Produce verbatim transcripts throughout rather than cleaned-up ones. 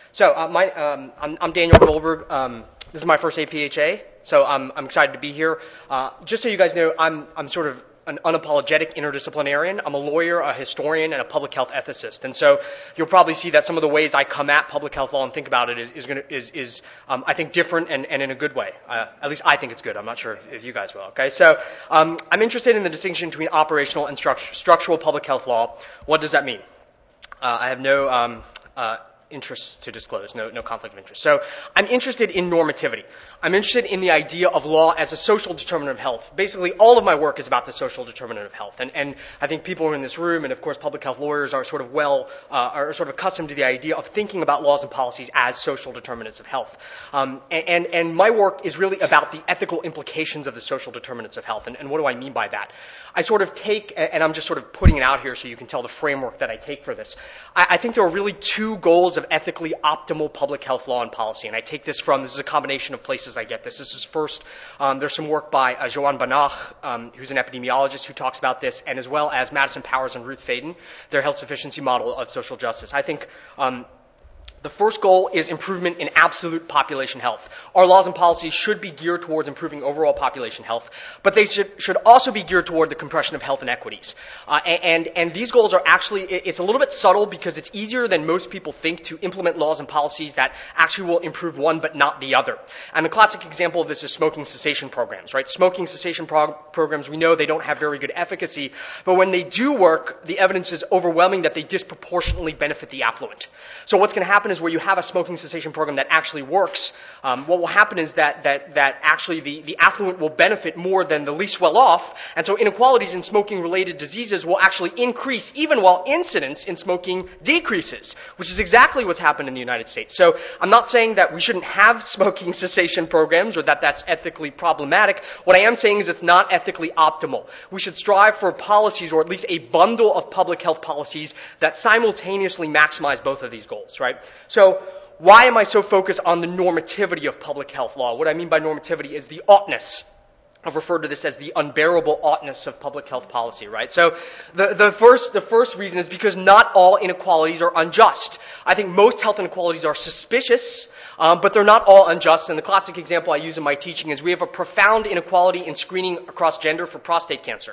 So uh, my, um, I'm, I'm Daniel Goldberg. Um, this is my first A P H A, so I'm, I'm excited to be here. Uh, just so you guys know, I'm, I'm sort of an unapologetic interdisciplinarian. I'm a lawyer, a historian, and a public health ethicist. And so you'll probably see that some of the ways I come at public health law and think about it is, is, gonna, is, is um, I think, different and, and in a good way. Uh, at least I think it's good. I'm not sure if, if you guys will. Okay, so um, I'm interested in the distinction between operational and struct- structural public health law. What does that mean? Uh, I have no um, uh, interests to disclose, no, no conflict of interest. So I'm interested in normativity. I'm interested in the idea of law as a social determinant of health. Basically, all of my work is about the social determinant of health. And, and I think people who are in this room, and of course public health lawyers, are sort of well, uh, are sort of accustomed to the idea of thinking about laws and policies as social determinants of health. Um, and, and my work is really about the ethical implications of the social determinants of health. And, and what do I mean by that? I sort of take, and I'm just sort of putting it out here so you can tell the framework that I take for this. I, I think there are really two goals of ethically optimal public health law and policy. And I take this from, this is a combination of places I get this. This is first, um, there's some work by uh, Joanne Banach, um, who's an epidemiologist who talks about this, and as well as Madison Powers and Ruth Faden, their health sufficiency model of social justice. I think um, the first goal is improvement in absolute population health. Our laws and policies should be geared towards improving overall population health, but they should, should also be geared toward the compression of health inequities. Uh, and, and these goals are actually, it's a little bit subtle because it's easier than most people think to implement laws and policies that actually will improve one but not the other. And the classic example of this is smoking cessation programs, right? Smoking cessation prog- programs, we know they don't have very good efficacy, but when they do work, the evidence is overwhelming that they disproportionately benefit the affluent. So what's going to happen is where you have a smoking cessation program that actually works, um, what will happen is that that that actually the, the affluent will benefit more than the least well off, and so inequalities in smoking-related diseases will actually increase even while incidence in smoking decreases, which is exactly what's happened in the United States. So I'm not saying that we shouldn't have smoking cessation programs or that that's ethically problematic. What I am saying is it's not ethically optimal. We should strive for policies or at least a bundle of public health policies that simultaneously maximize both of these goals, right? So why am I so focused on the normativity of public health law? What I mean by normativity is the oughtness. I've referred to this as the unbearable oughtness of public health policy, right? So the, the first, the first reason is because not all inequalities are unjust. I think most health inequalities are suspicious, um, but they're not all unjust. And the classic example I use in my teaching is we have a profound inequality in screening across gender for prostate cancer.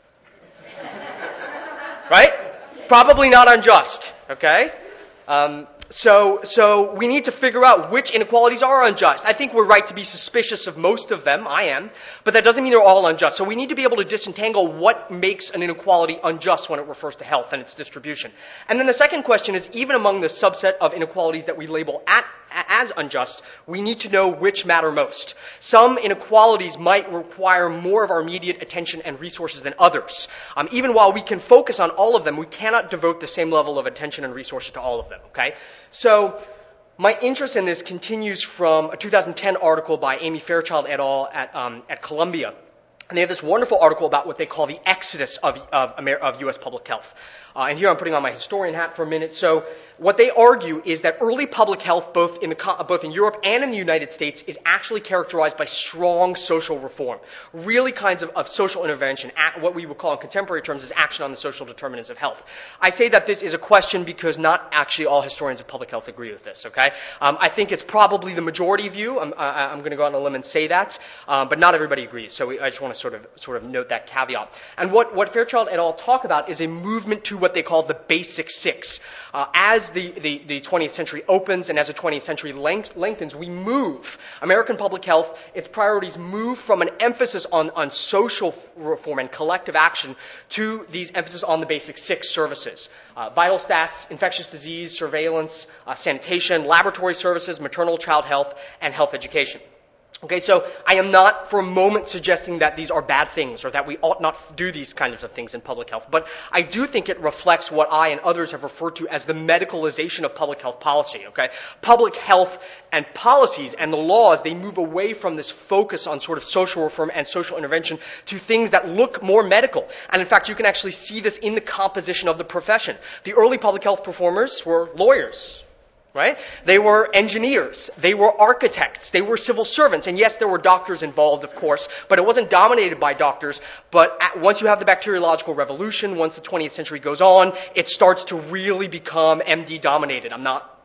Right? Probably not unjust, okay? Um, So, so we need to figure out which inequalities are unjust. I think we're right to be suspicious of most of them. I am. But that doesn't mean they're all unjust. So we need to be able to disentangle what makes an inequality unjust when it refers to health and its distribution. And then the second question is, even among the subset of inequalities that we label at, as unjust, we need to know which matter most. Some inequalities might require more of our immediate attention and resources than others. Um, even while we can focus on all of them, we cannot devote the same level of attention and resources to all of them, okay? So my interest in this continues from a two thousand ten article by Amy Fairchild et al. at, um, at Columbia. And they have this wonderful article about what they call the exodus of, of, Amer- of U S public health. Uh, and here I'm putting on my historian hat for a minute. So what they argue is that early public health, both in the both in Europe and in the United States, is actually characterized by strong social reform, really kinds of, of social intervention, at what we would call in contemporary terms as action on the social determinants of health. I say that this is a question because not actually all historians of public health agree with this. Okay, um, I think it's probably the majority view. I'm, I, I'm going to go on a limb and say that, um, but not everybody agrees. So we, I just want to sort of sort of note that caveat. And what what Fairchild et al. Talk about is a movement to what they call the basic six. Uh, as the, the, the twentieth century opens and as the twentieth century length, lengthens, we move. American public health, its priorities move from an emphasis on, on social reform and collective action to these emphasis on the basic six services. Uh, vital stats, infectious disease, surveillance, uh, sanitation, laboratory services, maternal child health, and health education. Okay, so I am not for a moment suggesting that these are bad things or that we ought not do these kinds of things in public health, but I do think it reflects what I and others have referred to as the medicalization of public health policy, okay? Public health and policies and the laws, they move away from this focus on sort of social reform and social intervention to things that look more medical. And in fact, you can actually see this in the composition of the profession. The early public health performers were lawyers, right? They were engineers. They were architects. They were civil servants. And yes, there were doctors involved, of course, but it wasn't dominated by doctors. But at, once you have the bacteriological revolution, once the twentieth century goes on, it starts to really become M D dominated. I'm not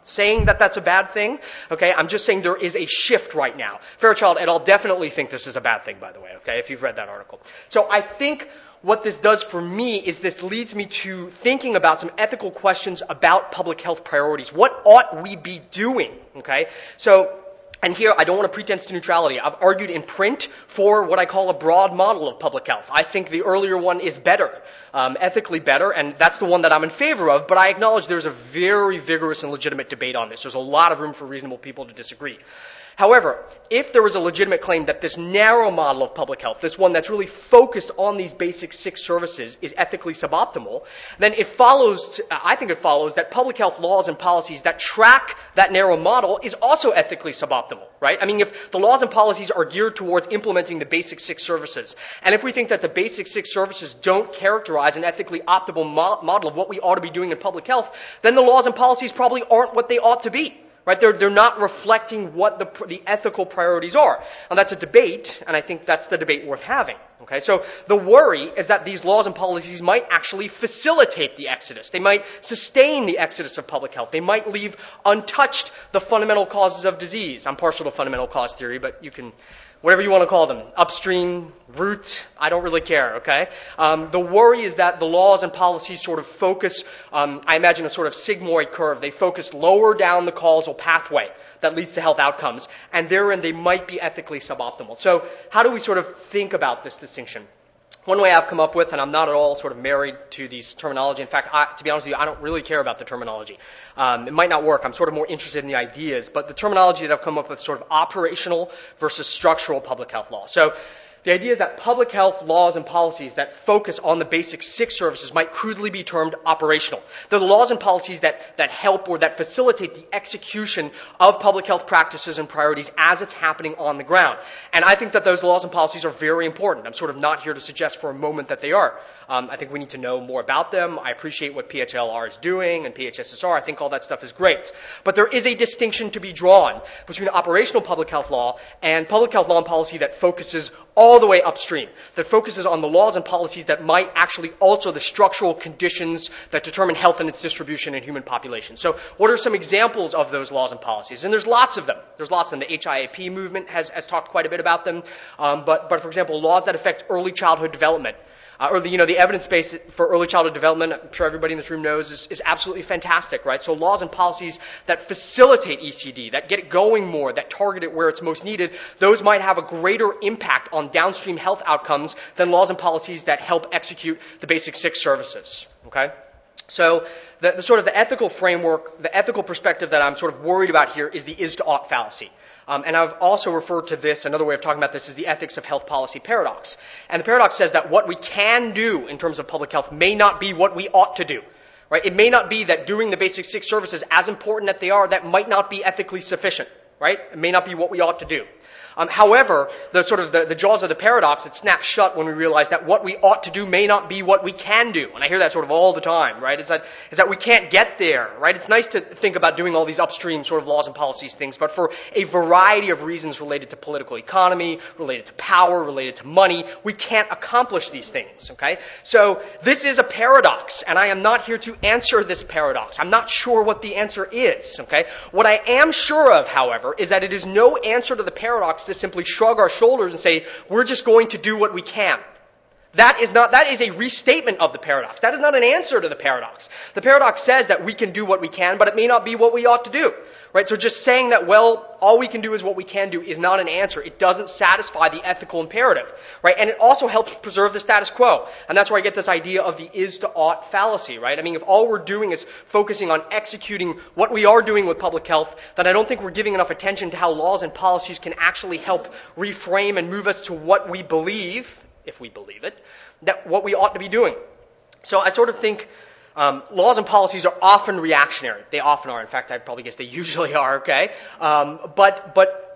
saying that that's a bad thing, okay? I'm just saying there is a shift right now. Fairchild et al. Definitely think this is a bad thing, by the way, okay, if you've read that article. So I think what this does for me is this leads me to thinking about some ethical questions about public health priorities. What ought we be doing, okay? So, and here, I don't want to pretense to neutrality. I've argued in print for what I call a broad model of public health. I think the earlier one is better, um, ethically better, and that's the one that I'm in favor of, but I acknowledge there's a very vigorous and legitimate debate on this. There's a lot of room for reasonable people to disagree. However, if there was a legitimate claim that this narrow model of public health, this one that's really focused on these basic six services, is ethically suboptimal, then it follows, I think it follows, that public health laws and policies that track that narrow model is also ethically suboptimal, right? I mean, if the laws and policies are geared towards implementing the basic six services, and if we think that the basic six services don't characterize an ethically optimal mo- model of what we ought to be doing in public health, then the laws and policies probably aren't what they ought to be. Right? They're, they're not reflecting what the, the ethical priorities are. And that's a debate, and I think that's the debate worth having. Okay? So the worry is that these laws and policies might actually facilitate the exodus. They might sustain the exodus of public health. They might leave untouched the fundamental causes of disease. I'm partial to fundamental cause theory, but you can, whatever you want to call them, upstream, root, I don't really care, okay? Um, the worry is that the laws and policies sort of focus, um, I imagine a sort of sigmoid curve. They focus lower down the causal pathway that leads to health outcomes, and therein they might be ethically suboptimal. So how do we sort of think about this distinction? One way I've come up with, and I'm not at all sort of married to these terminology. In fact, I, to be honest with you, I don't really care about the terminology. Um, it might not work. I'm sort of more interested in the ideas. But the terminology that I've come up with is sort of operational versus structural public health law. So the idea is that public health laws and policies that focus on the basic six services might crudely be termed operational. They're the laws and policies that, that help or that facilitate the execution of public health practices and priorities as it's happening on the ground. And I think that those laws and policies are very important. I'm sort of not here to suggest for a moment that they are. Um, I think we need to know more about them. I appreciate what P H L R is doing and P H S S R. I think all that stuff is great. But there is a distinction to be drawn between operational public health law and public health law and policy that focuses all the way upstream, that focuses on the laws and policies that might actually alter the structural conditions that determine health and its distribution in human populations. So what are some examples of those laws and policies? And there's lots of them. There's lots of them. The H I A P movement has, has talked quite a bit about them. Um, but, but for example, laws that affect early childhood development. Uh, or the, you know, the evidence base for early childhood development, I'm sure everybody in this room knows, is, is absolutely fantastic, right? So laws and policies that facilitate E C D, that get it going more, that target it where it's most needed, those might have a greater impact on downstream health outcomes than laws and policies that help execute the basic six services, okay? So the, the sort of the ethical framework, the ethical perspective that I'm sort of worried about here is the is to ought fallacy. Um, and I've also referred to this, another way of talking about this is the ethics of health policy paradox. And the paradox says that what we can do in terms of public health may not be what we ought to do. Right? It may not be that doing the basic six services, as important that they are, that might not be ethically sufficient. Right? It may not be what we ought to do. Um, however, the sort of the, the jaws of the paradox, it snaps shut when we realize that what we ought to do may not be what we can do. And I hear that sort of all the time, right? It's that, it's that we can't get there, right? It's nice to think about doing all these upstream sort of laws and policies things, but for a variety of reasons related to political economy, related to power, related to money, we can't accomplish these things, okay? So this is a paradox, and I am not here to answer this paradox. I'm not sure what the answer is, okay? What I am sure of, however, is that it is no answer to the paradox to simply shrug our shoulders and say, we're just going to do what we can. That is not, that is a restatement of the paradox. That is not an answer to the paradox. The paradox says that we can do what we can, but it may not be what we ought to do. Right? So just saying that, well, all we can do is what we can do is not an answer. It doesn't satisfy the ethical imperative. Right? And it also helps preserve the status quo. And that's where I get this idea of the is to ought fallacy, right? I mean, if all we're doing is focusing on executing what we are doing with public health, then I don't think we're giving enough attention to how laws and policies can actually help reframe and move us to what we believe, if we believe it, that what we ought to be doing. So I sort of think um, laws and policies are often reactionary. They often are. In fact, I'd probably guess they usually are, okay? Um, but but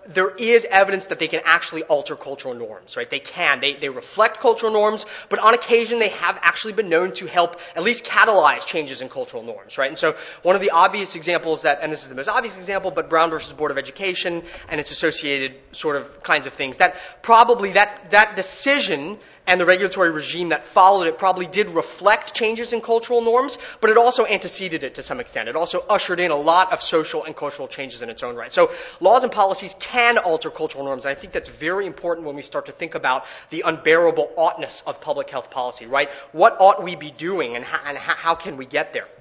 there is evidence that they can actually alter cultural norms, right? They can. They, they reflect cultural norms, but on occasion they have actually been known to help at least catalyze changes in cultural norms, right? And so one of the obvious examples that, and this is the most obvious example, but Brown versus Board of Education and its associated sort of kinds of things, that probably that, that decision and the regulatory regime that followed it probably did reflect changes in cultural norms, but it also anteceded it to some extent. It also ushered in a lot of social and cultural changes in its own right. So laws and policies can alter cultural norms, and I think that's very important when we start to think about the unbearable oughtness of public health policy, right? What ought we be doing, and how, and how can we get there?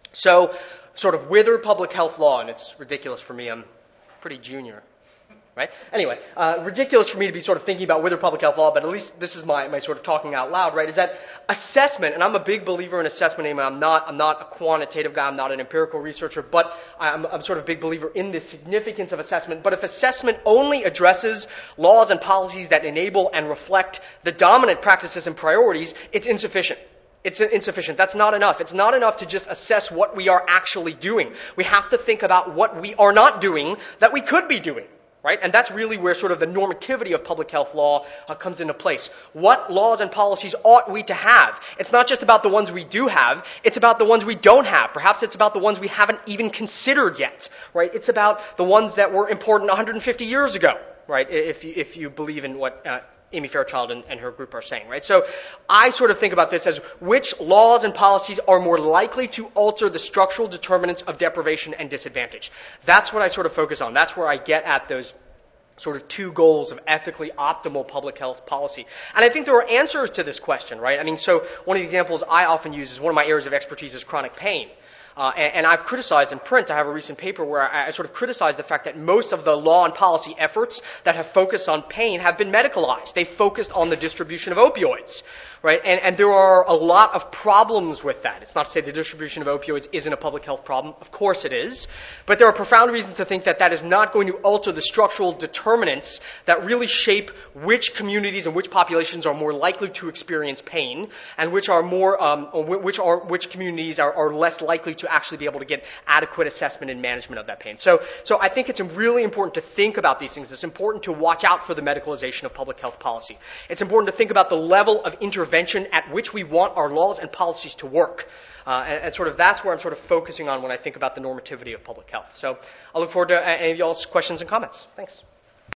So sort of wither public health law, and it's ridiculous for me, I'm pretty junior. Right? Anyway, uh, ridiculous for me to be sort of thinking about whether public health law, but at least this is my, my sort of talking out loud, right, is that assessment, and I'm a big believer in assessment, and I'm not, I'm not a quantitative guy, I'm not an empirical researcher, but I'm, I'm sort of a big believer in the significance of assessment. But if assessment only addresses laws and policies that enable and reflect the dominant practices and priorities, it's insufficient. It's insufficient. That's not enough. It's not enough to just assess what we are actually doing. We have to think about what we are not doing that we could be doing. Right? And that's really where sort of the normativity of public health law uh, comes into place. What laws and policies ought we to have? It's not just about the ones we do have, it's about the ones we don't have. Perhaps it's about the ones we haven't even considered yet. Right? It's about the ones that were important one hundred fifty years ago. Right? If you, if you believe in what uh, Amy Fairchild and, and her group are saying, right? So I sort of think about this as which laws and policies are more likely to alter the structural determinants of deprivation and disadvantage. That's what I sort of focus on. That's where I get at those sort of two goals of ethically optimal public health policy. And I think there are answers to this question, right? I mean, so one of the examples I often use is one of my areas of expertise is chronic pain. Uh, and, and I've criticized in print, I have a recent paper where I, I sort of criticized the fact that most of the law and policy efforts that have focused on pain have been medicalized. They focused on the distribution of opioids, right? And, and there are a lot of problems with that. It's not to say the distribution of opioids isn't a public health problem. Of course it is. But there are profound reasons to think that that is not going to alter the structural determinants that really shape which communities and which populations are more likely to experience pain and which are more, um, which are, which communities are, are less likely to to actually be able to get adequate assessment and management of that pain. So, so I think it's really important to think about these things. It's important to watch out for the medicalization of public health policy. It's important to think about the level of intervention at which we want our laws and policies to work. Uh, and, and sort of that's where I'm sort of focusing on when I think about the normativity of public health. So I look forward to any of y'all's questions and comments. Thanks.